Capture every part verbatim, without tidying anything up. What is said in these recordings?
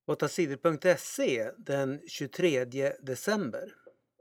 åtta sidor punkt se den tjugotredje december.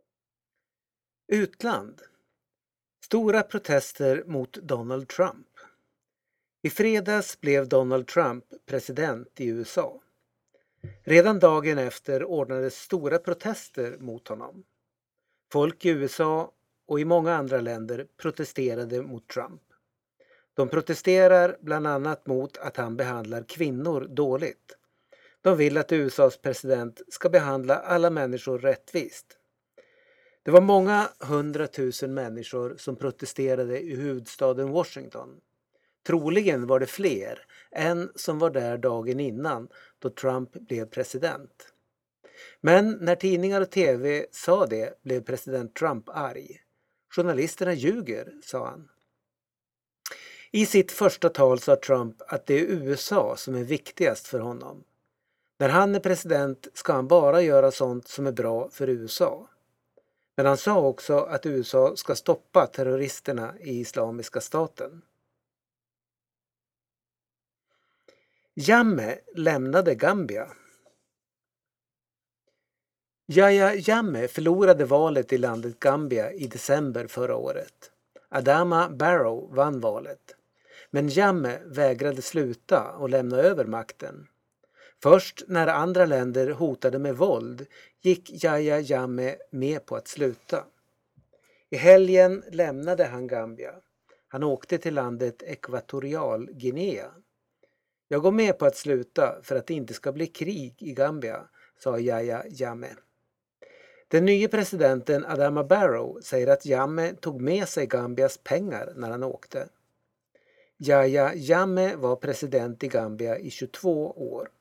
Utland. Stora protester mot Donald Trump. I fredags blev Donald Trump president i U S A. Redan dagen efter ordnades stora protester mot honom. Folk i U S A och i många andra länder protesterade mot Trump. De protesterar bland annat mot att han behandlar kvinnor dåligt. De vill att U S As president ska behandla alla människor rättvist. Det var många hundratusen människor som protesterade i huvudstaden Washington. Troligen var det fler än som var där dagen innan då Trump blev president. Men när tidningar och tv sa det blev president Trump arg. Journalisterna ljuger, sa han. I sitt första tal sa Trump att det är U S A som är viktigast för honom. När han är president ska han bara göra sånt som är bra för U S A. Men han sa också att U S A ska stoppa terroristerna i Islamiska staten. Jammeh lämnade Gambia. Yahya Jammeh förlorade valet i landet Gambia i december förra året. Adama Barrow vann valet. Men Jammeh vägrade sluta och lämna över makten. Först när andra länder hotade med våld gick Yahya Jammeh med på att sluta. I helgen lämnade han Gambia. Han åkte till landet Ekvatorial Guinea. Jag går med på att sluta för att det inte ska bli krig i Gambia, sa Yahya Jammeh. Den nya presidenten Adama Barrow säger att Jammeh tog med sig Gambias pengar när han åkte. Yahya Jammeh var president i Gambia i tjugotvå år.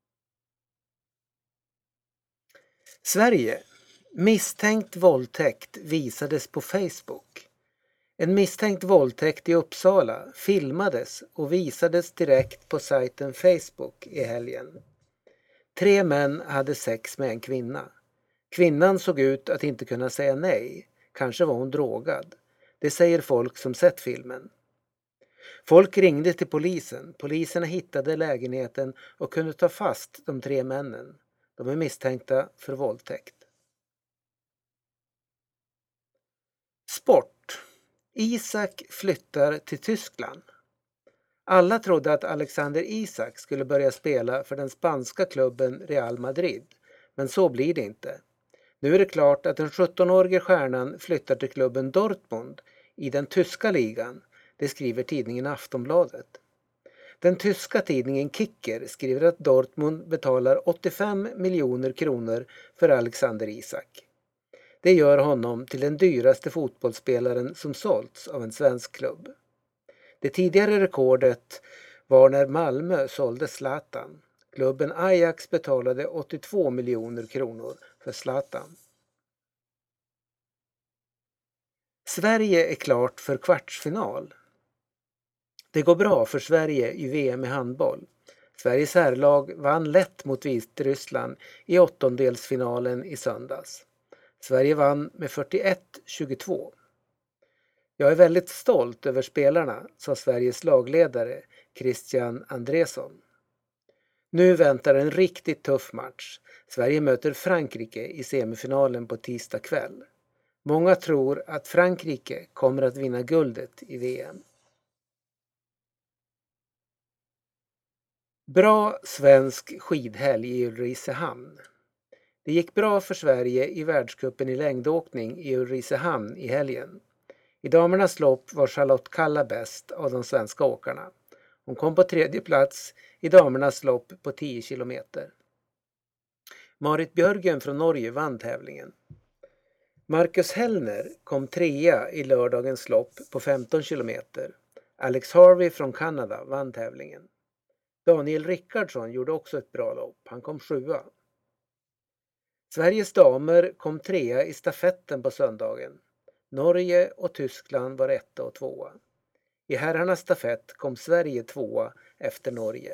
Sverige. Misstänkt våldtäkt visades på Facebook. En misstänkt våldtäkt i Uppsala filmades och visades direkt på sajten Facebook i helgen. Tre män hade sex med en kvinna. Kvinnan såg ut att inte kunna säga nej. Kanske var hon drogad. Det säger folk som sett filmen. Folk ringde till polisen. Poliserna hittade lägenheten och kunde ta fast de tre männen. De är misstänkta för våldtäkt. Sport. Isak flyttar till Tyskland. Alla trodde att Alexander Isak skulle börja spela för den spanska klubben Real Madrid. Men så blir det inte. Nu är det klart att den sjuttonårige stjärnan flyttar till klubben Dortmund i den tyska ligan. Det skriver tidningen Aftonbladet. Den tyska tidningen Kicker skriver att Dortmund betalar åttiofem miljoner kronor för Alexander Isak. Det gör honom till den dyraste fotbollsspelaren som sålts av en svensk klubb. Det tidigare rekordet var när Malmö sålde Zlatan. Klubben Ajax betalade åttiotvå miljoner kronor för Zlatan. Sverige är klart för kvartsfinal. Det går bra för Sverige i V M i handboll. Sveriges herrlag vann lätt mot Vitryssland i åttondelsfinalen i söndags. Sverige vann med fyrtioett tjugotvå. Jag är väldigt stolt över spelarna, sa Sveriges lagledare Christian Andresson. Nu väntar en riktigt tuff match. Sverige möter Frankrike i semifinalen på tisdag kväll. Många tror att Frankrike kommer att vinna guldet i V M. Bra svensk skidhelg i Ulricehamn. Det gick bra för Sverige i världscupen i längdåkning i Ulricehamn i helgen. I damernas lopp var Charlotte Kalla bäst av de svenska åkarna. Hon kom på tredje plats i damernas lopp på tio kilometer. Marit Björgen från Norge vann tävlingen. Marcus Hellner kom trea i lördagens lopp på femton kilometer. Alex Harvey från Kanada vann tävlingen. Daniel Rickardsson gjorde också ett bra lopp. Han kom sjua. Sveriges damer kom trea i stafetten på söndagen. Norge och Tyskland var etta och tvåa. I herrarnas stafett kom Sverige tvåa efter Norge.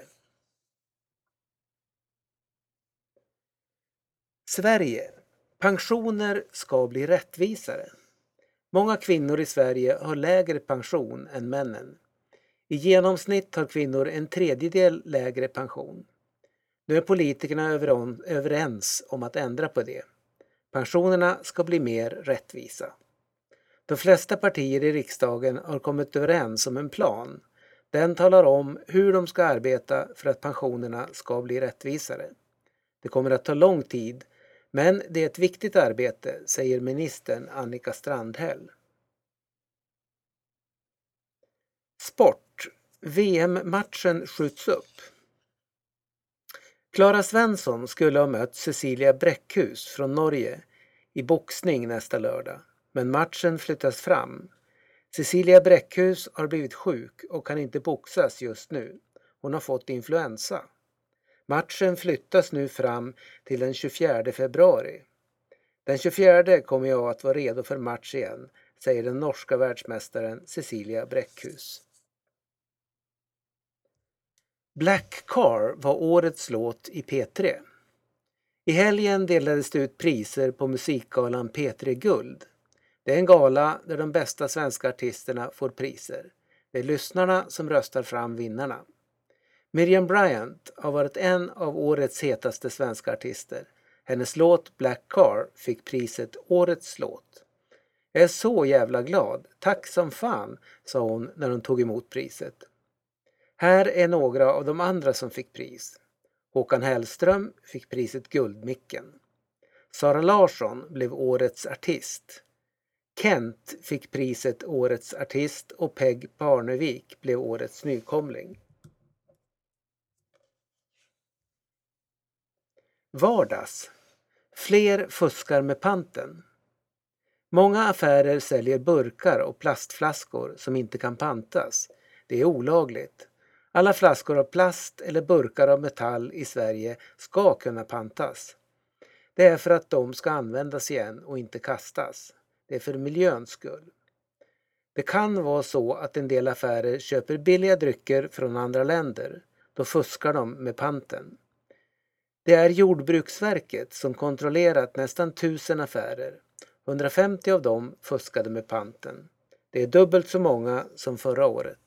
Sverige. Pensioner ska bli rättvisare. Många kvinnor i Sverige har lägre pension än männen. I genomsnitt har kvinnor en tredjedel lägre pension. Nu är politikerna överens om att ändra på det. Pensionerna ska bli mer rättvisa. De flesta partier i riksdagen har kommit överens om en plan. Den talar om hur de ska arbeta för att pensionerna ska bli rättvisare. Det kommer att ta lång tid, men det är ett viktigt arbete, säger ministern Annika Strandhäll. Sport. V M-matchen skjuts upp. Klara Svensson skulle ha mött Cecilia Brækhus från Norge i boxning nästa lördag, men matchen flyttas fram. Cecilia Brækhus har blivit sjuk och kan inte boxas just nu. Hon har fått influensa. Matchen flyttas nu fram till den tjugofjärde februari. Den tjugofjärde kommer jag att vara redo för match igen, säger den norska världsmästaren Cecilia Brækhus. Black Car var årets låt i P tre. I helgen delades det ut priser på musikgalan P tre Guld. Det är en gala där de bästa svenska artisterna får priser. Det är lyssnarna som röstar fram vinnarna. Miriam Bryant har varit en av årets hetaste svenska artister. Hennes låt Black Car fick priset Årets låt. Jag är så jävla glad. Tack som fan, sa hon när hon tog emot priset. Här är några av de andra som fick pris. Håkan Hellström fick priset Guldmicken. Sara Larsson blev årets artist. Kent fick priset Årets artist och Peg Parnevik blev årets nykomling. Vardags. Fler fuskar med panten. Många affärer säljer burkar och plastflaskor som inte kan pantas. Det är olagligt. Alla flaskor av plast eller burkar av metall i Sverige ska kunna pantas. Det är för att de ska användas igen och inte kastas. Det är för miljöns skull. Det kan vara så att en del affärer köper billiga drycker från andra länder. Då fuskar de med panten. Det är Jordbruksverket som kontrollerat nästan tusen affärer. hundrafemtio av dem fuskade med panten. Det är dubbelt så många som förra året.